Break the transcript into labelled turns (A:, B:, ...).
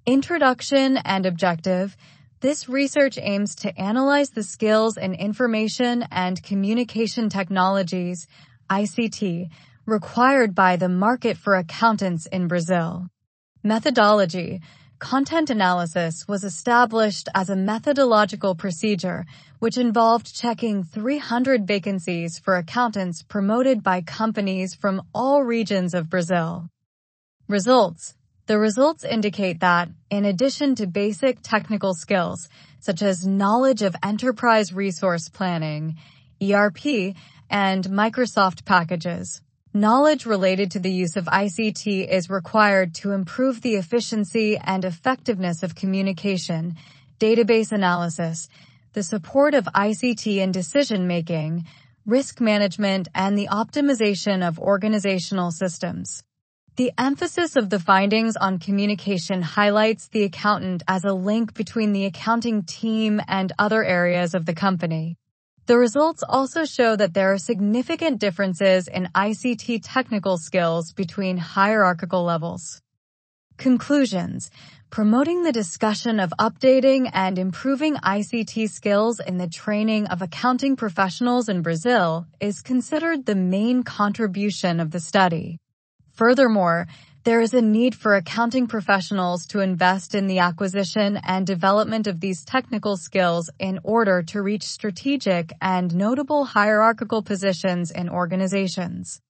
A: Introduction and objective. This research aims to analyze the skills in information and communication technologies, ICT, required by the market for accountants in Brazil. Methodology. Content analysis was established as a methodological procedure which involved checking 300 vacancies for accountants promoted by companies from all regions of Brazil. Results. The results indicate that, in addition to basic technical skills, such as knowledge of enterprise resource planning, ERP, and Microsoft packages, knowledge related to the use of ICT is required to improve the efficiency and effectiveness of communication, database analysis, the support of ICT in decision-making, risk management, and the optimization of organizational systems. The emphasis of the findings on communication highlights the accountant as a link between the accounting team and other areas of the company. The results also show that there are significant differences in ICT technical skills between hierarchical levels. Conclusions. Promoting the discussion of updating and improving ICT skills in the training of accounting professionals in Brazil is considered the main contribution of the study. Furthermore, there is a need for accounting professionals to invest in the acquisition and development of these technical skills in order to reach strategic and notable hierarchical positions in organizations.